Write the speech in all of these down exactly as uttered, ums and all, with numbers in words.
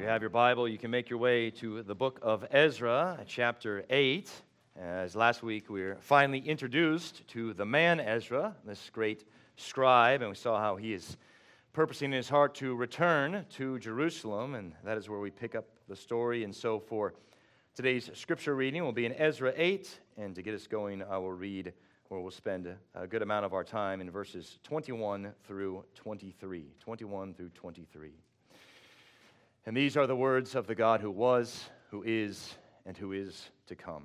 you have your Bible, you can make your way to the book of Ezra, chapter eight. As last week we were finally introduced to the man Ezra, this great scribe, and we saw how he is purposing in his heart to return to Jerusalem, and that is where we pick up the story. And so for today's scripture reading will be in Ezra eight, and to get us going, I will read, where we'll spend a good amount of our time in verses twenty-one through twenty-three. twenty-one through twenty-three. And these are the words of the God who was, who is, and who is to come.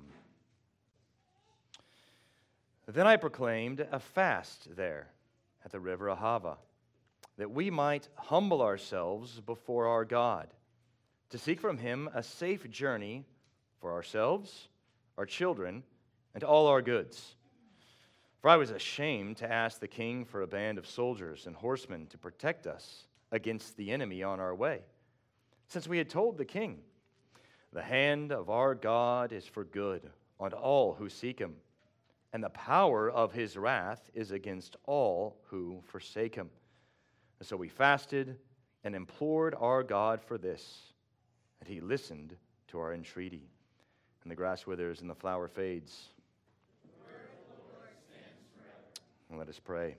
Then I proclaimed a fast there at the river Ahava, that we might humble ourselves before our God, to seek from him a safe journey for ourselves, our children, and all our goods. For I was ashamed to ask the king for a band of soldiers and horsemen to protect us against the enemy on our way, since we had told the king, the hand of our God is for good on all who seek him, and the power of his wrath is against all who forsake him. And so we fasted and implored our God for this, and he listened to our entreaty. And the grass withers and the flower fades. The word of the Lord stands forever. And let us pray.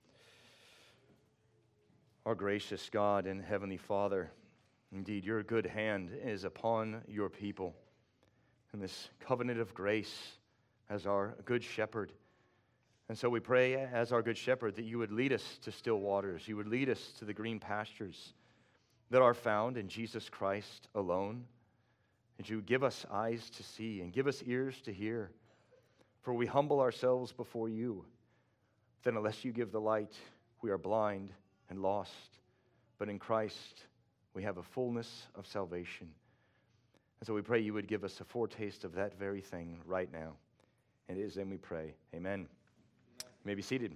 Our gracious God and Heavenly Father, indeed, your good hand is upon your people, and this covenant of grace as our good shepherd. And so we pray, as our good shepherd, that you would lead us to still waters, you would lead us to the green pastures that are found in Jesus Christ alone, and you would give us eyes to see and give us ears to hear, for we humble ourselves before you. Then unless you give the light, we are blind and lost, but in Christ we have a fullness of salvation. And so we pray you would give us a foretaste of that very thing right now. And it is then we pray. Amen. You may be seated.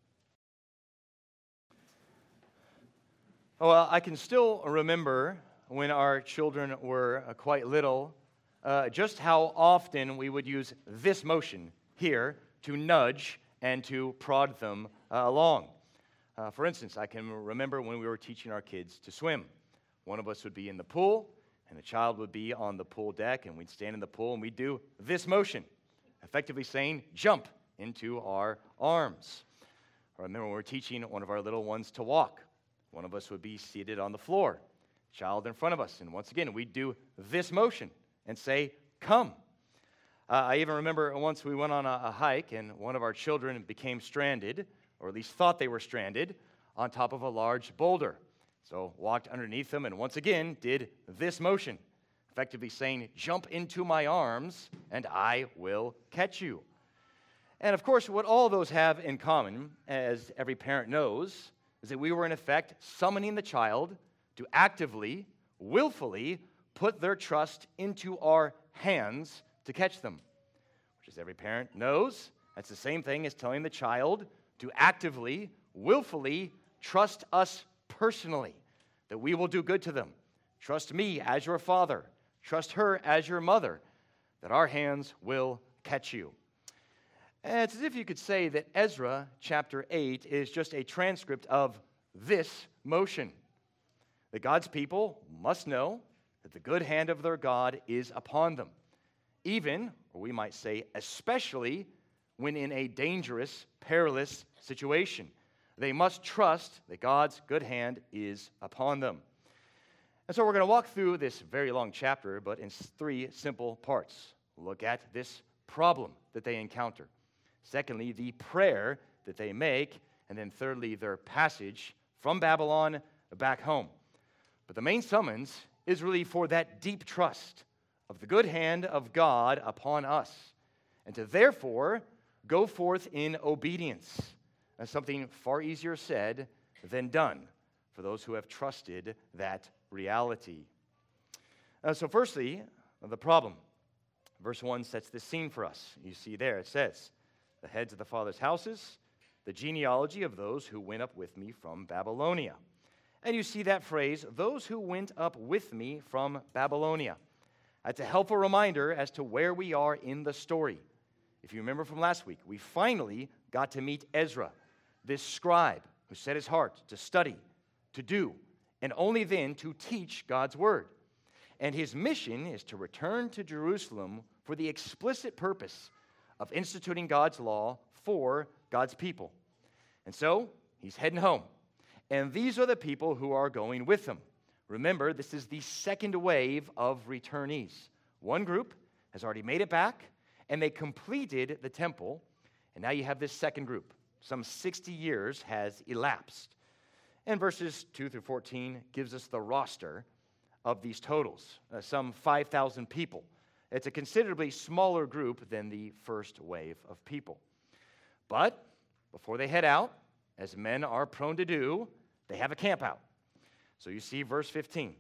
Well, I can still remember when our children were quite little, uh, just how often we would use this motion here to nudge and to prod them uh, along. Uh, for instance, I can remember when we were teaching our kids to swim. One of us would be in the pool, and the child would be on the pool deck, and we'd stand in the pool, and we'd do this motion, effectively saying, jump into our arms. Or I remember when we were teaching one of our little ones to walk. One of us would be seated on the floor, child in front of us, and once again, we'd do this motion and say, come. Uh, I even remember once we went on a, a hike, and one of our children became stranded, or at least thought they were stranded, on top of a large boulder. So walked underneath them and once again did this motion, effectively saying, jump into my arms and I will catch you. And of course, what all those have in common, as every parent knows, is that we were in effect summoning the child to actively, willfully put their trust into our hands to catch them. Which, as every parent knows, that's the same thing as telling the child to actively, willfully trust us personally, that we will do good to them. Trust me as your father. Trust her as your mother, that our hands will catch you. And it's as if you could say that Ezra chapter eight is just a transcript of this motion, that God's people must know that the good hand of their God is upon them, even, or we might say especially, when in a dangerous, perilous situation. They must trust that God's good hand is upon them. And so we're going to walk through this very long chapter, but in three simple parts. Look at this problem that they encounter. Secondly, the prayer that they make. And then thirdly, their passage from Babylon back home. But the main summons is really for that deep trust of the good hand of God upon us, and to therefore go forth in obedience. That's something far easier said than done for those who have trusted that reality. Uh, so firstly, the problem. Verse one sets the scene for us. You see there, it says, the heads of the fathers' houses, the genealogy of those who went up with me from Babylonia. And you see that phrase, those who went up with me from Babylonia. That's a helpful reminder as to where we are in the story. If you remember from last week, we finally got to meet Ezra, this scribe who set his heart to study, to do, and only then to teach God's word. And his mission is to return to Jerusalem for the explicit purpose of instituting God's law for God's people. And so he's heading home. And these are the people who are going with him. Remember, this is the second wave of returnees. One group has already made it back, and they completed the temple. And now you have this second group. Some sixty years has elapsed. And verses two through fourteen gives us the roster of these totals, uh, some five thousand people. It's a considerably smaller group than the first wave of people. But before they head out, as men are prone to do, they have a camp out. So you see verse fifteen.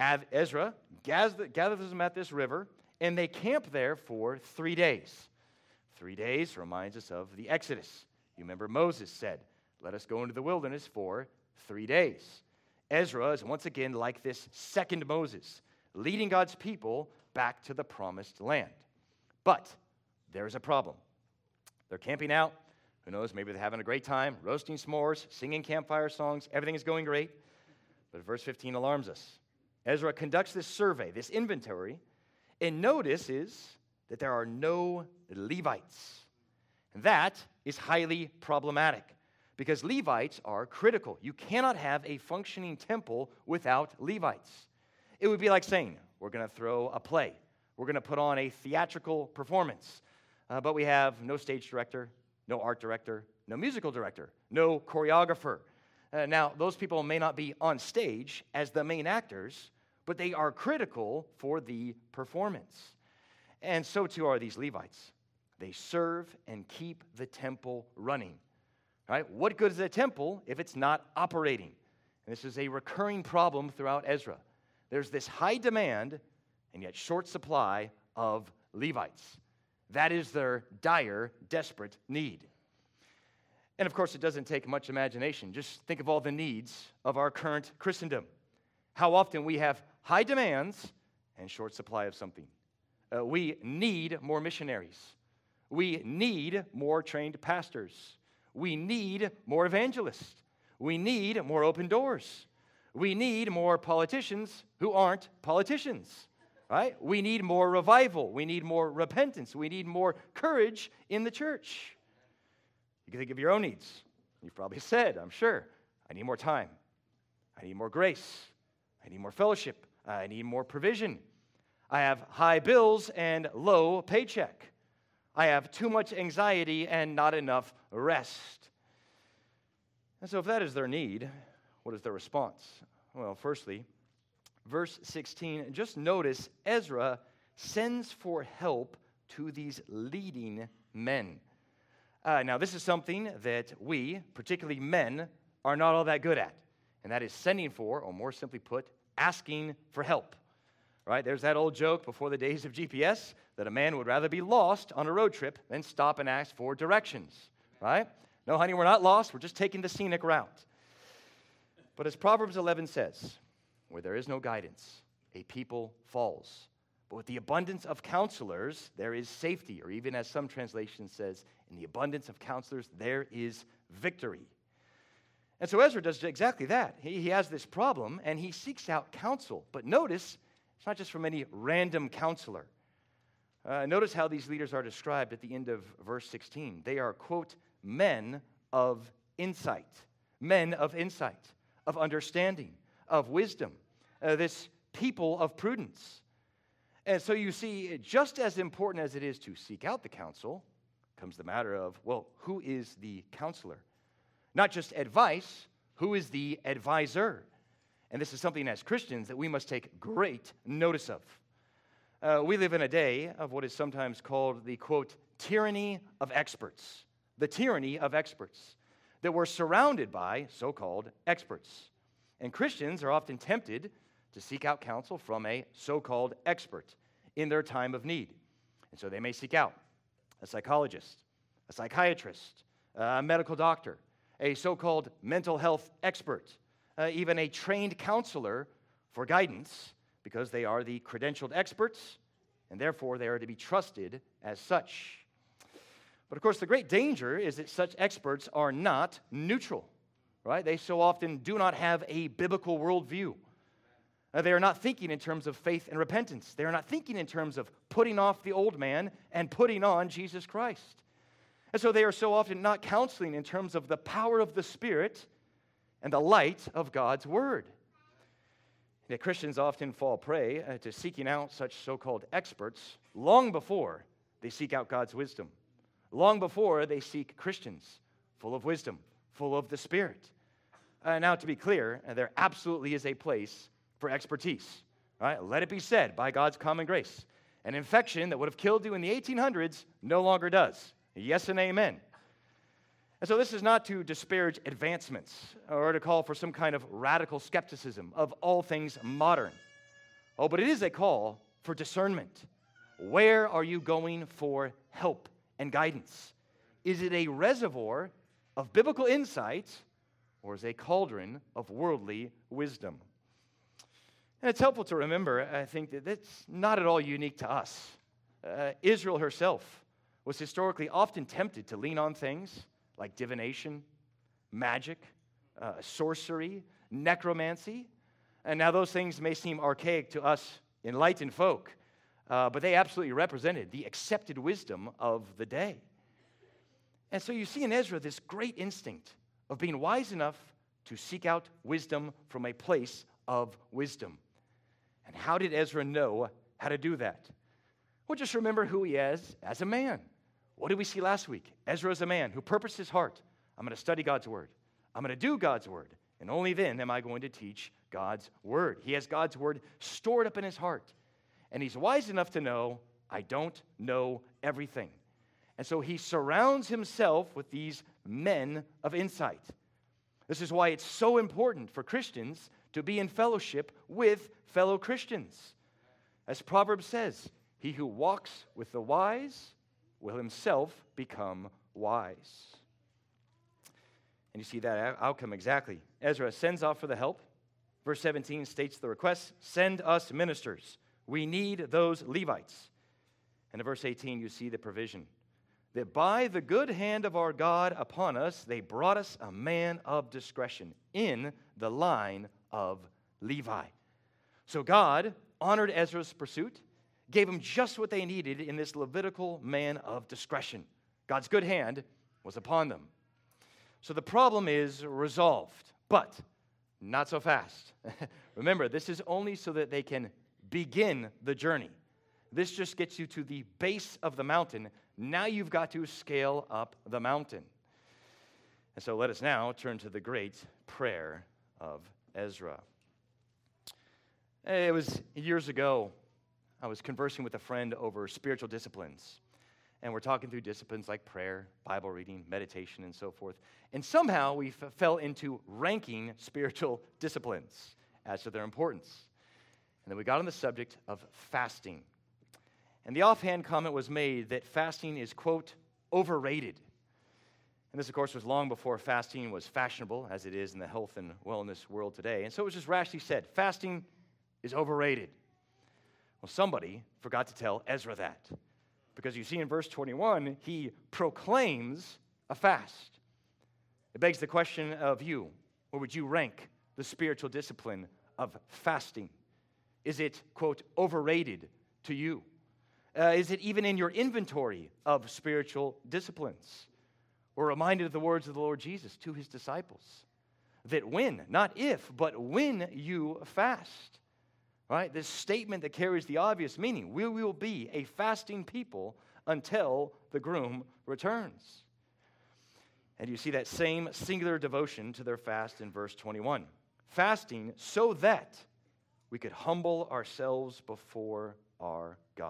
Ezra gathers them at this river, and they camp there for three days. Three days reminds us of the Exodus. You remember Moses said, let us go into the wilderness for three days. Ezra is once again like this second Moses, leading God's people back to the promised land. But there's a problem. They're camping out. Who knows, maybe they're having a great time, roasting s'mores, singing campfire songs. Everything is going great. But verse fifteen alarms us. Ezra conducts this survey, this inventory, and notices that there are no Levites. And that is highly problematic because Levites are critical. You cannot have a functioning temple without Levites. It would be like saying, we're going to throw a play. We're going to put on a theatrical performance. Uh, but we have no stage director, no art director, no musical director, no choreographer. Uh, now, those people may not be on stage as the main actors, but they are critical for the performance. And so too are these Levites. They serve and keep the temple running. Right? What good is a temple if it's not operating? And this is a recurring problem throughout Ezra. There's this high demand and yet short supply of Levites. That is their dire, desperate need. And of course, it doesn't take much imagination. Just think of all the needs of our current Christendom. How often we have high demands and short supply of something. Uh, we need more missionaries. We need more trained pastors. We need more evangelists. We need more open doors. We need more politicians who aren't politicians, right? We need more revival. We need more repentance. We need more courage in the church. You can think of your own needs. You've probably said, I'm sure, I need more time. I need more grace. I need more fellowship. I need more provision. I have high bills and low paycheck. I have too much anxiety and not enough rest. And so if that is their need, what is their response? Well, firstly, verse sixteen, just notice Ezra sends for help to these leading men. Uh, now, this is something that we, particularly men, are not all that good at, and that is sending for, or more simply put, asking for help. Right? There's that old joke before the days of G P S that a man would rather be lost on a road trip than stop and ask for directions. Right? No, honey, we're not lost. We're just taking the scenic route. But as Proverbs eleven says, where there is no guidance, a people falls. But with the abundance of counselors, there is safety. Or even as some translation says, in the abundance of counselors, there is victory. And so Ezra does exactly that. He, he has this problem, and he seeks out counsel. But notice, it's not just from any random counselor. Uh, notice how these leaders are described at the end of verse sixteen. They are, quote, men of insight. Men of insight, of understanding, of wisdom. Uh, this people of prudence. And so you see, just as important as it is to seek out the counsel, comes the matter of, well, who is the counselor? Not just advice, who is the advisor? And this is something as Christians that we must take great notice of. Uh, we live in a day of what is sometimes called the, quote, tyranny of experts. The tyranny of experts. That we're surrounded by so-called experts. And Christians are often tempted to seek out counsel from a so-called expert in their time of need. And so they may seek out a psychologist, a psychiatrist, a medical doctor, a so-called mental health expert, uh, even a trained counselor for guidance, because they are the credentialed experts, and therefore they are to be trusted as such. But of course, the great danger is that such experts are not neutral, right? They so often do not have a biblical worldview. Uh, they are not thinking in terms of faith and repentance. They are not thinking in terms of putting off the old man and putting on Jesus Christ. And so they are so often not counseling in terms of the power of the Spirit and the light of God's Word. Yet Christians often fall prey uh, to seeking out such so-called experts long before they seek out God's wisdom, long before they seek Christians full of wisdom, full of the Spirit. Uh, now, to be clear, uh, there absolutely is a place for expertise. Right? Let it be said by God's common grace. An infection that would have killed you in the eighteen hundreds no longer does. Yes and amen. And so this is not to disparage advancements or to call for some kind of radical skepticism of all things modern. Oh, but it is a call for discernment. Where are you going for help and guidance? Is it a reservoir of biblical insight, or is it a cauldron of worldly wisdom? And it's helpful to remember, I think, that that's not at all unique to us. Uh, Israel herself was historically often tempted to lean on things like divination, magic, uh, sorcery, necromancy. And now those things may seem archaic to us enlightened folk, uh, but they absolutely represented the accepted wisdom of the day. And so you see in Ezra this great instinct of being wise enough to seek out wisdom from a place of wisdom. And how did Ezra know how to do that? Well, just remember who he is as a man. What did we see last week? Ezra is a man who purposed his heart. I'm going to study God's word. I'm going to do God's word. And only then am I going to teach God's word. He has God's word stored up in his heart. And he's wise enough to know, I don't know everything. And so he surrounds himself with these men of insight. This is why it's so important for Christians to be in fellowship with fellow Christians. As Proverbs says, he who walks with the wise will himself become wise. And you see that outcome exactly. Ezra sends off for the help. Verse seventeen states the request, send us ministers. We need those Levites. And in verse eighteen, you see the provision. That by the good hand of our God upon us, they brought us a man of discretion in the line of Levi. So God honored Ezra's pursuit, gave him just what they needed in this Levitical man of discretion. God's good hand was upon them. So the problem is resolved, but not so fast. Remember, this is only so that they can begin the journey. This just gets you to the base of the mountain. Now you've got to scale up the mountain. And so let us now turn to the great prayer of Ezra. It was years ago, I was conversing with a friend over spiritual disciplines. And we're talking through disciplines like prayer, Bible reading, meditation, and so forth. And somehow we f- fell into ranking spiritual disciplines as to their importance. And then we got on the subject of fasting. And the offhand comment was made that fasting is, quote, overrated. And this, of course, was long before fasting was fashionable, as it is in the health and wellness world today. And so it was just rashly said, fasting is overrated. Well, somebody forgot to tell Ezra that. Because you see in verse twenty-one, he proclaims a fast. It begs the question of you, where would you rank the spiritual discipline of fasting? Is it, quote, overrated to you? Uh, is it even in your inventory of spiritual disciplines? We're reminded of the words of the Lord Jesus to his disciples, that when, not if, but when you fast, right? This statement that carries the obvious meaning, we will be a fasting people until the groom returns. And you see that same singular devotion to their fast in verse twenty-one. Fasting so that we could humble ourselves before our God.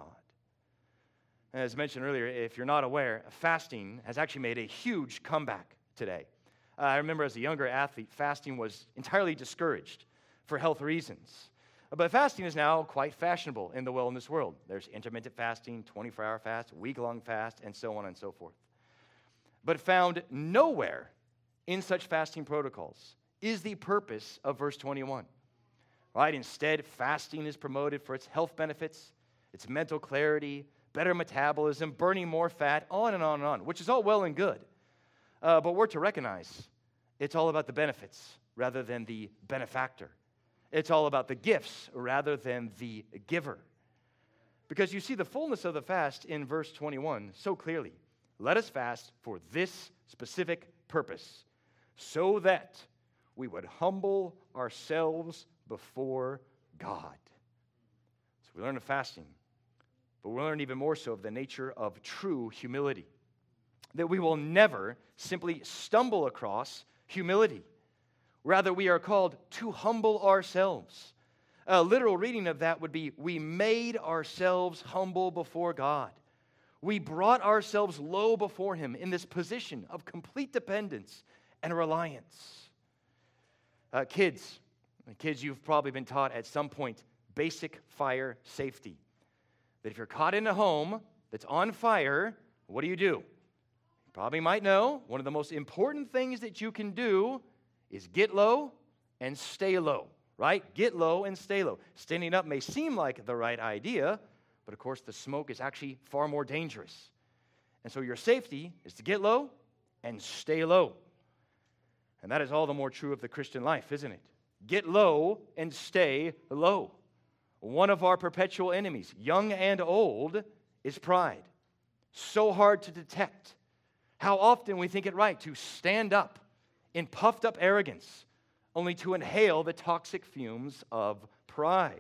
As mentioned earlier, if you're not aware, fasting has actually made a huge comeback today. Uh, I remember as a younger athlete, fasting was entirely discouraged for health reasons. But fasting is now quite fashionable in the wellness world. There's intermittent fasting, twenty-four hour fast, week-long fast, and so on and so forth. But found nowhere in such fasting protocols is the purpose of verse twenty-one. Right? Instead, fasting is promoted for its health benefits, its mental clarity, better metabolism, burning more fat, on and on and on, which is all well and good. Uh, but we're to recognize it's all about the benefits rather than the benefactor. It's all about the gifts rather than the giver. Because you see the fullness of the fast in verse twenty-one so clearly. Let us fast for this specific purpose, so that we would humble ourselves before God. So we learn of fasting, but we learn even more so of the nature of true humility. That we will never simply stumble across humility. Rather, we are called to humble ourselves. A literal reading of that would be, we made ourselves humble before God. We brought ourselves low before Him in this position of complete dependence and reliance. Uh, kids, kids, you've probably been taught at some point basic fire safety. That if you're caught in a home that's on fire, what do you do? You probably might know one of the most important things that you can do is get low and stay low, right? Get low and stay low. Standing up may seem like the right idea, but of course the smoke is actually far more dangerous. And so your safety is to get low and stay low. And that is all the more true of the Christian life, isn't it? Get low and stay low. One of our perpetual enemies, young and old, is pride. So hard to detect. How often we think it right to stand up in puffed up arrogance, only to inhale the toxic fumes of pride.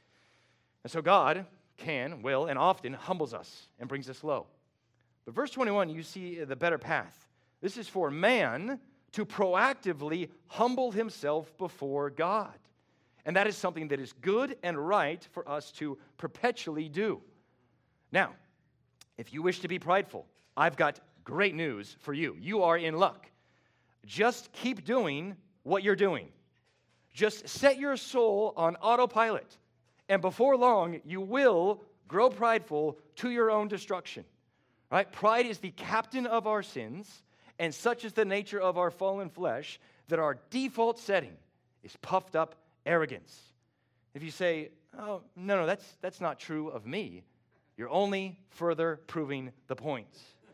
And so God can, will, and often humbles us and brings us low. But verse twenty-one, you see the better path. This is for man to proactively humble himself before God. And that is something that is good and right for us to perpetually do. Now, if you wish to be prideful, I've got great news for you. You are in luck. Just keep doing what you're doing. Just set your soul on autopilot, and before long, you will grow prideful to your own destruction. Right? Pride is the captain of our sins, and such is the nature of our fallen flesh that our default setting is puffed up arrogance. If you say, "Oh, no, no, that's that's not true of me," you're only further proving the point.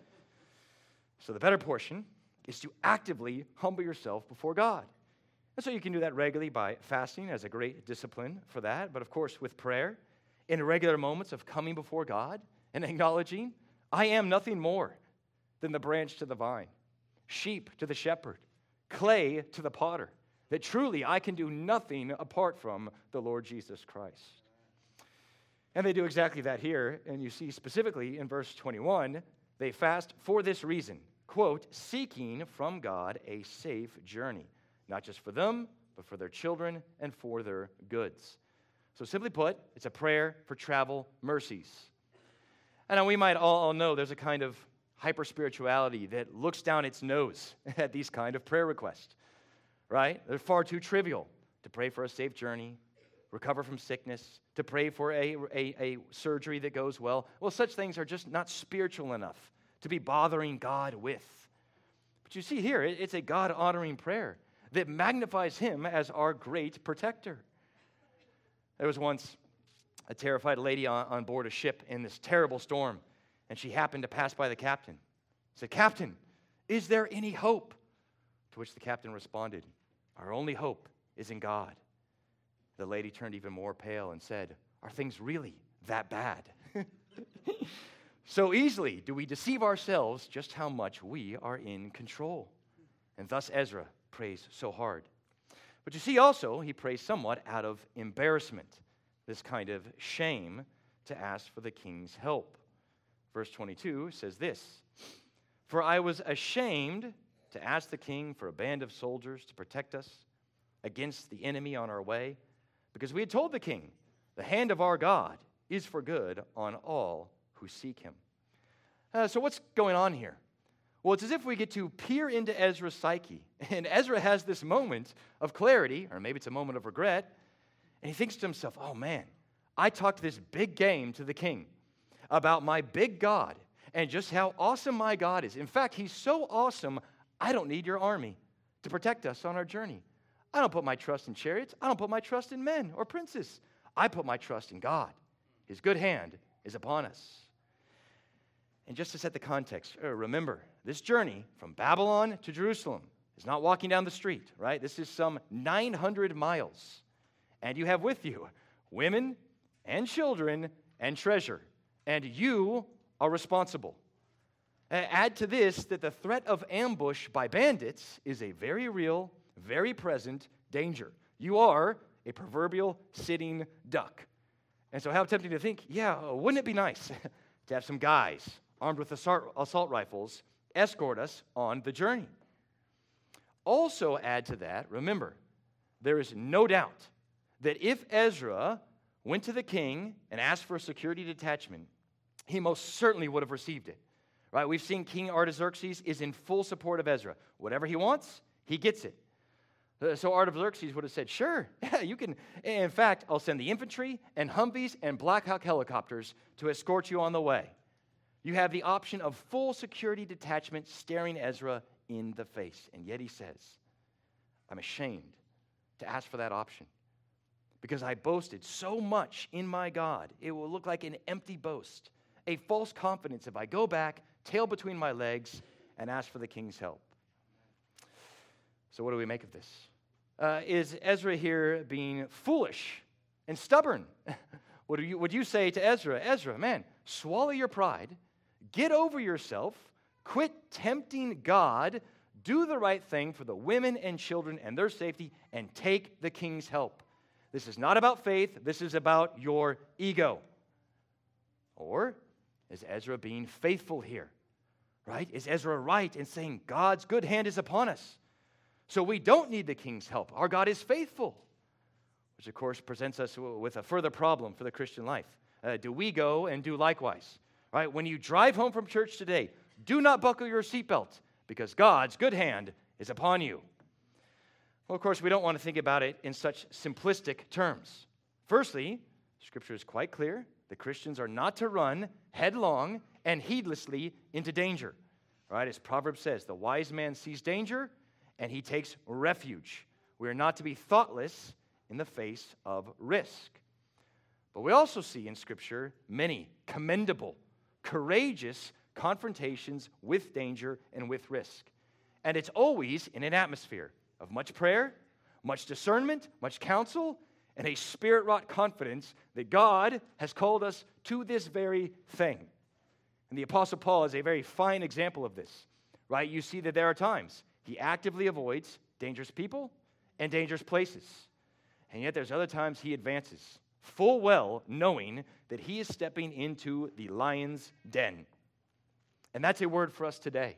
So the better portion is to actively humble yourself before God. And so you can do that regularly by fasting as a great discipline for that, but of course with prayer, in regular moments of coming before God and acknowledging, I am nothing more than the branch to the vine, sheep to the shepherd, clay to the potter, that truly I can do nothing apart from the Lord Jesus Christ. And they do exactly that here, and you see specifically in verse twenty-one, they fast for this reason, quote, seeking from God a safe journey, not just for them, but for their children and for their goods. So simply put, it's a prayer for travel mercies. And now we might all know there's a kind of hyper-spirituality that looks down its nose at these kind of prayer requests, right? They're far too trivial to pray for a safe journey, recover from sickness, to pray for a, a, a surgery that goes well. Well, such things are just not spiritual enough to be bothering God with. But you see here, it's a God-honoring prayer that magnifies Him as our great protector. There was once a terrified lady on, on board a ship in this terrible storm, and she happened to pass by the captain. She said, "Captain, is there any hope?" To which the captain responded, "Our only hope is in God." The lady turned even more pale and said, "Are things really that bad?" So easily do we deceive ourselves just how much we are in control. And thus Ezra prays so hard. But you see also, he prays somewhat out of embarrassment, this kind of shame to ask for the king's help. Verse twenty-two says this, "For I was ashamed to ask the king for a band of soldiers to protect us against the enemy on our way, because we had told the king, the hand of our God is for good on all who seek Him." Uh, so what's going on here? Well, it's as if we get to peer into Ezra's psyche, and Ezra has this moment of clarity, or maybe it's a moment of regret, and he thinks to himself, "Oh man, I talked this big game to the king about my big God and just how awesome my God is. In fact, He's so awesome, I don't need your army to protect us on our journey. I don't put my trust in chariots. I don't put my trust in men or princes. I put my trust in God. His good hand is upon us." And just to set the context, remember, this journey from Babylon to Jerusalem is not walking down the street, right? This is some nine hundred miles. and you have with you women and children and treasure, and you are responsible. Uh, add to this that the threat of ambush by bandits is a very real, very present danger. You are a proverbial sitting duck. And so how tempting to think, yeah, wouldn't it be nice to have some guys armed with assault, assault rifles escort us on the journey? Also add to that, remember, there is no doubt that if Ezra went to the king and asked for a security detachment, he most certainly would have received it. Right? We've seen King Artaxerxes is in full support of Ezra. Whatever he wants, he gets it. So Artaxerxes would have said, sure, yeah, you can. In fact, I'll send the infantry and Humvees and Black Hawk helicopters to escort you on the way. You have the option of full security detachment staring Ezra in the face. And yet he says, I'm ashamed to ask for that option because I boasted so much in my God. It will look like an empty boast, a false confidence if I go back, tail between my legs, and ask for the king's help. So what do we make of this? Uh, is Ezra here being foolish and stubborn? What do you, would you say to Ezra? Ezra, man, swallow your pride, get over yourself, quit tempting God, do the right thing for the women and children and their safety, and take the king's help. This is not about faith. This is about your ego. Or is Ezra being faithful here? Right? Is Ezra right in saying God's good hand is upon us? So we don't need the king's help. Our God is faithful, which of course presents us with a further problem for the Christian life. Uh, do we go and do likewise? Right? When you drive home from church today, do not buckle your seatbelt because God's good hand is upon you. Well, of course, we don't want to think about it in such simplistic terms. Firstly, Scripture is quite clear. The Christians are not to run headlong and heedlessly into danger. Right? As Proverbs says, the wise man sees danger and he takes refuge. We are not to be thoughtless in the face of risk. But we also see in Scripture many commendable, courageous confrontations with danger and with risk. And it's always in an atmosphere of much prayer, much discernment, much counsel, and a spirit-wrought confidence that God has called us to this very thing. And the Apostle Paul is a very fine example of this, right? You see that there are times he actively avoids dangerous people and dangerous places. And yet there's other times he advances, full well knowing that he is stepping into the lion's den. And that's a word for us today.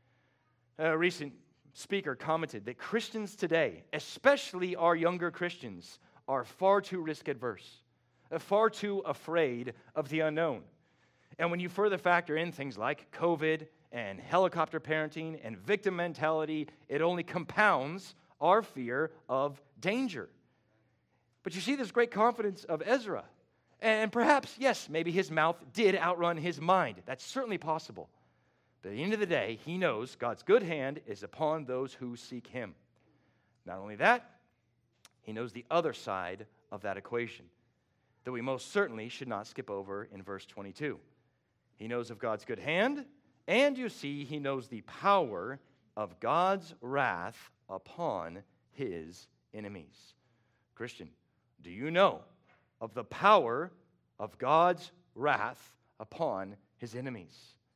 A recent speaker commented that Christians today, especially our younger Christians, are far too risk-averse, far too afraid of the unknown. And when you further factor in things like COVID and helicopter parenting and victim mentality, it only compounds our fear of danger. But you see this great confidence of Ezra. And perhaps, yes, maybe his mouth did outrun his mind. That's certainly possible. But at the end of the day, he knows God's good hand is upon those who seek him. Not only that, he knows the other side of that equation that we most certainly should not skip over in verse twenty-two. He knows of God's good hand, and you see, he knows the power of God's wrath upon his enemies. Christian, do you know of the power of God's wrath upon his enemies?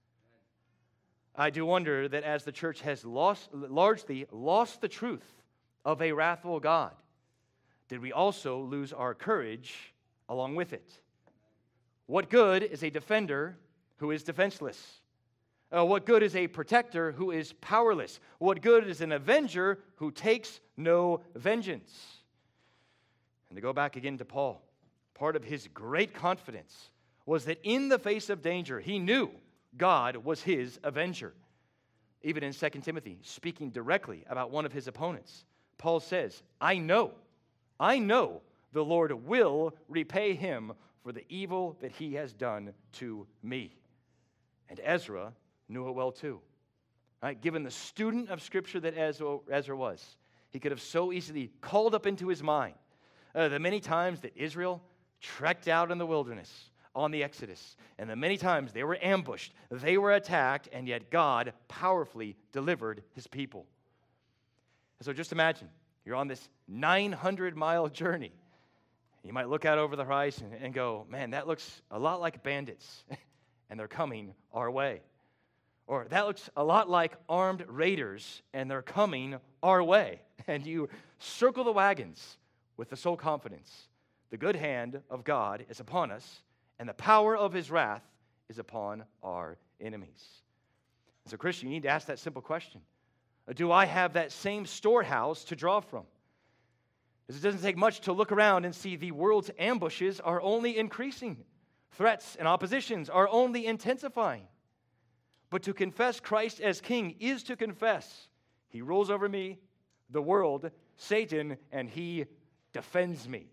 I do wonder that as the church has lost, largely lost the truth of a wrathful God, did we also lose our courage along with it? What good is a defender who is defenseless? Uh, what good is a protector who is powerless? What good is an avenger who takes no vengeance? And to go back again to Paul, part of his great confidence was that in the face of danger, he knew God was his avenger. Even in Second Timothy, speaking directly about one of his opponents, Paul says, I know, I know the Lord will repay him for the evil that he has done to me. And Ezra knew it well too. Right? Given the student of Scripture that Ezra, Ezra was, he could have so easily called up into his mind uh, the many times that Israel trekked out in the wilderness on the Exodus, and the many times they were ambushed, they were attacked, and yet God powerfully delivered his people. And so just imagine, you're on this nine hundred mile journey, You might look out over the horizon and go, man, that looks a lot like bandits, and they're coming our way. Or that looks a lot like armed raiders, and they're coming our way. And you circle the wagons with the sole confidence. The good hand of God is upon us, and the power of his wrath is upon our enemies. As a Christian, you need to ask that simple question. Do I have that same storehouse to draw from? Because it doesn't take much to look around and see the world's ambushes are only increasing. Threats and oppositions are only intensifying. But to confess Christ as King is to confess he rules over me, the world, Satan, and he defends me.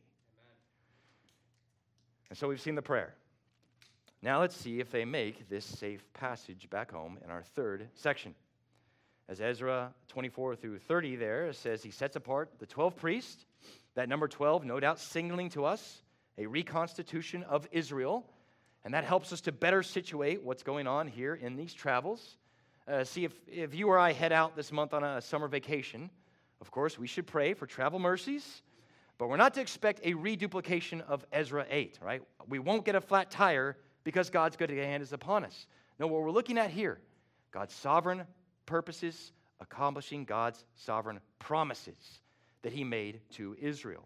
And so we've seen the prayer. Now let's see if they make this safe passage back home in our third section. As Ezra twenty-four through thirty there says, he sets apart the twelve priests. That number twelve, no doubt, signaling to us a reconstitution of Israel. And that helps us to better situate what's going on here in these travels. Uh, see, if, if you or I head out this month on a summer vacation, of course, we should pray for travel mercies. But we're not to expect a reduplication of Ezra eight, right? We won't get a flat tire because God's good hand is upon us. No, what we're looking at here, God's sovereign purposes accomplishing God's sovereign promises that he made to Israel.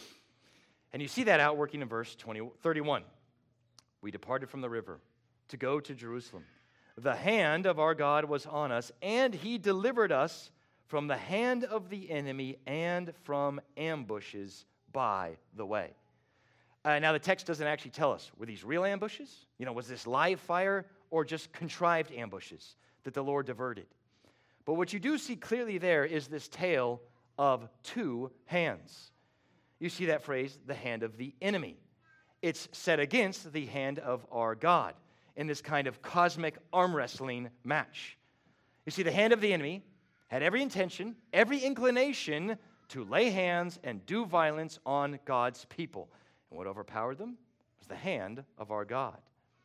And you see that outworking in verse twenty, thirty-one. We departed from the river to go to Jerusalem. The hand of our God was on us, and he delivered us from the hand of the enemy and from ambushes by the way. Uh, now, the text doesn't actually tell us, were these real ambushes? You know, was this live fire or just contrived ambushes that the Lord diverted? But what you do see clearly there is this tale of two hands. You see that phrase, the hand of the enemy. It's set against the hand of our God in this kind of cosmic arm wrestling match. You see, the hand of the enemy had every intention, every inclination to lay hands and do violence on God's people. And what overpowered them was the hand of our God.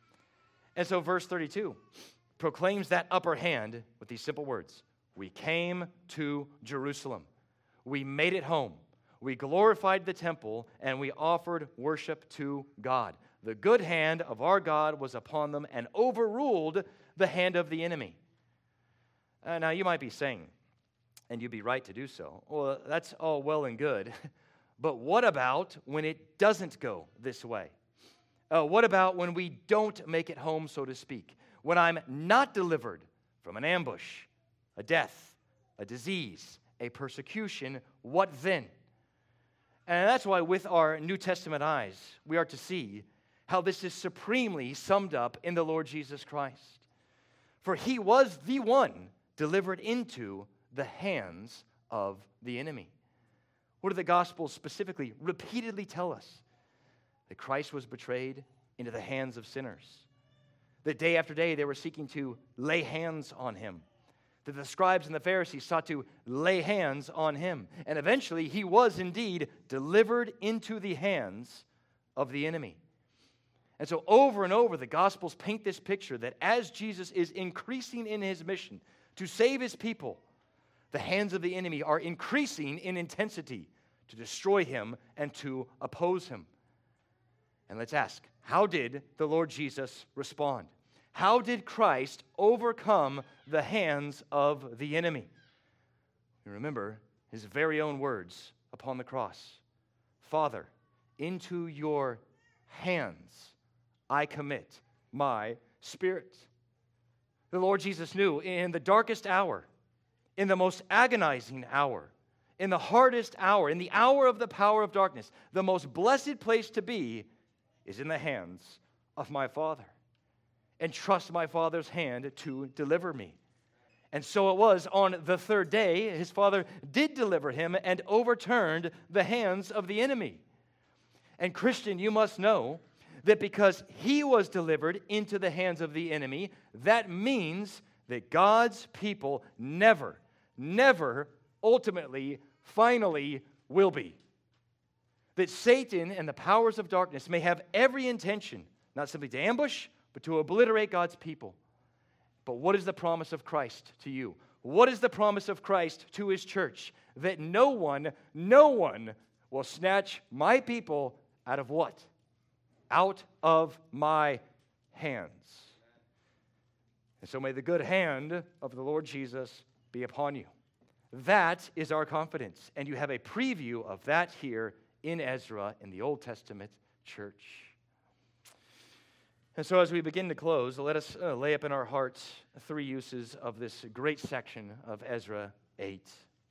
And so verse thirty-two proclaims that upper hand with these simple words. We came to Jerusalem. We made it home. We glorified the temple, and we offered worship to God. The good hand of our God was upon them and overruled the hand of the enemy. Uh, now, you might be saying, and you'd be right to do so, well, that's all well and good, but what about when it doesn't go this way? Uh, what about when we don't make it home, so to speak? When I'm not delivered from an ambush, a death, a disease, a persecution, what then? And that's why with our New Testament eyes, we are to see how this is supremely summed up in the Lord Jesus Christ. For he was the one delivered into the hands of the enemy. What do the Gospels specifically repeatedly tell us? That Christ was betrayed into the hands of sinners. That day after day they were seeking to lay hands on him. That the scribes and the Pharisees sought to lay hands on him. And eventually he was indeed delivered into the hands of the enemy. And so over and over the Gospels paint this picture that as Jesus is increasing in his mission to save his people, the hands of the enemy are increasing in intensity to destroy him and to oppose him. And let's ask, how did the Lord Jesus respond? How did Christ overcome the hands of the enemy? You remember his very own words upon the cross. Father, into your hands I commit my spirit. The Lord Jesus knew in the darkest hour, in the most agonizing hour, in the hardest hour, in the hour of the power of darkness, the most blessed place to be is in the hands of my Father. And trust my Father's hand to deliver me. And so it was on the third day, his Father did deliver him and overturned the hands of the enemy. And Christian, you must know that because he was delivered into the hands of the enemy, that means that God's people never, never, ultimately, finally will be. That Satan and the powers of darkness may have every intention, not simply to ambush, but to obliterate God's people. But what is the promise of Christ to you? What is the promise of Christ to his church? That no one, no one will snatch my people Out of what? Out of my hands. And so may the good hand of the Lord Jesus be upon you. That is our confidence. And you have a preview of that here in Ezra in the Old Testament church. And so as we begin to close, let us uh, lay up in our hearts three uses of this great section of Ezra eight.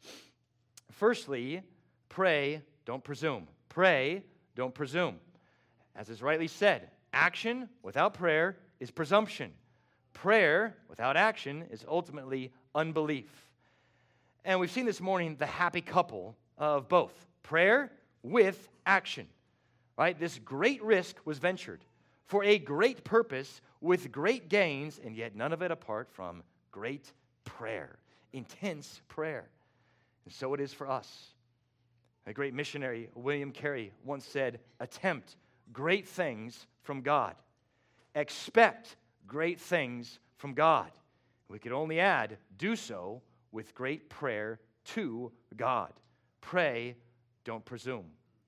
Firstly, pray, don't presume. Pray, don't presume. As is rightly said, action without prayer is presumption. Prayer without action is ultimately unbelief. And we've seen this morning the happy couple of both, prayer with action. Right? This great risk was ventured for a great purpose with great gains, and yet none of it apart from great prayer, intense prayer. And so it is for us. A great missionary, William Carey, once said, attempt great things from God. Expect great things from God. We could only add, do so with great prayer to God. Pray, don't presume.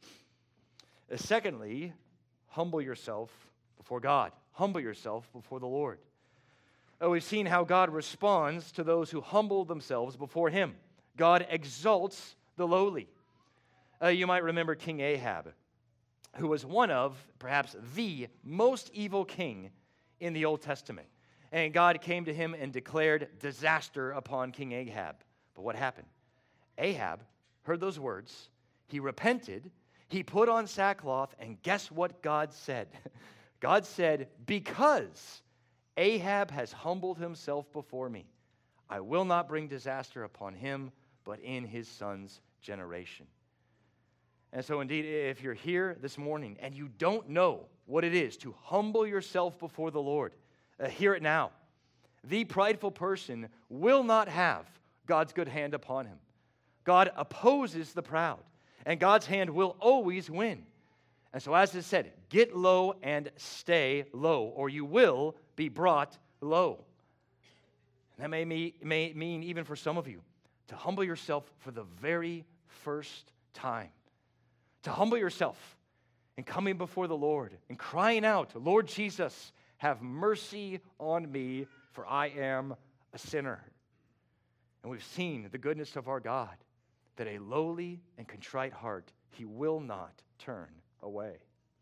Uh, secondly, humble yourself before God. Humble yourself before the Lord. Uh, we've seen how God responds to those who humble themselves before Him. God exalts the lowly. Uh, you might remember King Ahab, who was one of, perhaps the most evil king in the Old Testament. And God came to him and declared disaster upon King Ahab. But what happened? Ahab heard those words. He repented. He put on sackcloth. And guess what God said? God said, because Ahab has humbled himself before me, I will not bring disaster upon him, but in his son's generation. And so indeed, if you're here this morning and you don't know what it is to humble yourself before the Lord, uh, hear it now. The prideful person will not have God's good hand upon him. God opposes the proud, and God's hand will always win. And so as it said, get low and stay low, or you will be brought low. And that may, me, may mean, even for some of you, to humble yourself for the very first time. To humble yourself and coming before the Lord and crying out, Lord Jesus, have mercy on me, for I am a sinner. And we've seen the goodness of our God, that a lowly and contrite heart He will not turn away.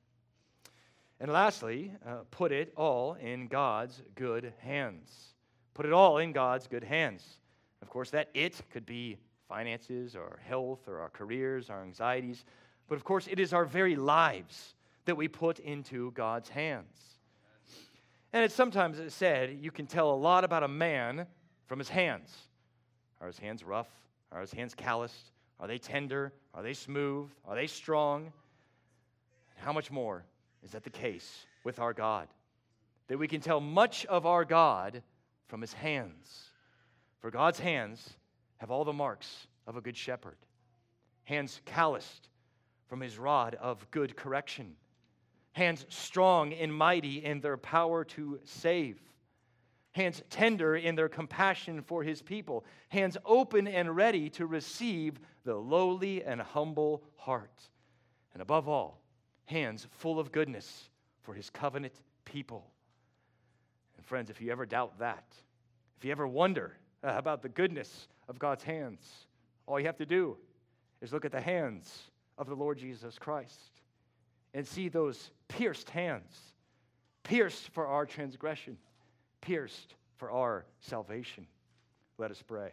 And lastly, uh, put it all in God's good hands. Put it all in God's good hands. Of course, that it could be finances or health or our careers, our anxieties. But of course, it is our very lives that we put into God's hands. And it's sometimes said you can tell a lot about a man from his hands. Are his hands rough? Are his hands calloused? Are they tender? Are they smooth? Are they strong? How much more is that the case with our God? That we can tell much of our God from His hands. For God's hands have all the marks of a good shepherd. Hands calloused from His rod of good correction. Hands strong and mighty in their power to save. Hands tender in their compassion for His people. Hands open and ready to receive the lowly and humble heart. And above all, hands full of goodness for His covenant people. And friends, if you ever doubt that, if you ever wonder about the goodness of God's hands, all you have to do is look at the hands of the Lord Jesus Christ and see those pierced hands, pierced for our transgression, pierced for our salvation. Let us pray.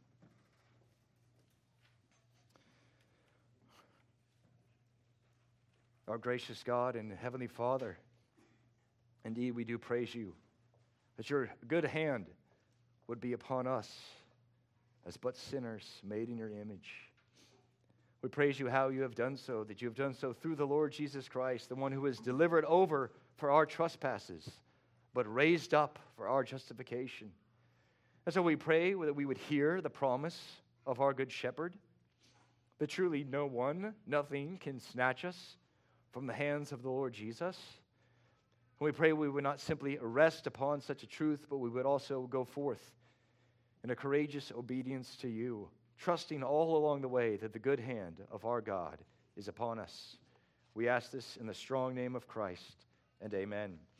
Our gracious God and Heavenly Father, indeed we do praise You that Your good hand would be upon us as but sinners made in Your image. We praise You how You have done so, that You have done so through the Lord Jesus Christ, the one who was delivered over for our trespasses, but raised up for our justification. And so we pray that we would hear the promise of our good shepherd, that truly no one, nothing can snatch us from the hands of the Lord Jesus. And we pray we would not simply rest upon such a truth, but we would also go forth in a courageous obedience to You, trusting all along the way that the good hand of our God is upon us. We ask this in the strong name of Christ, and amen.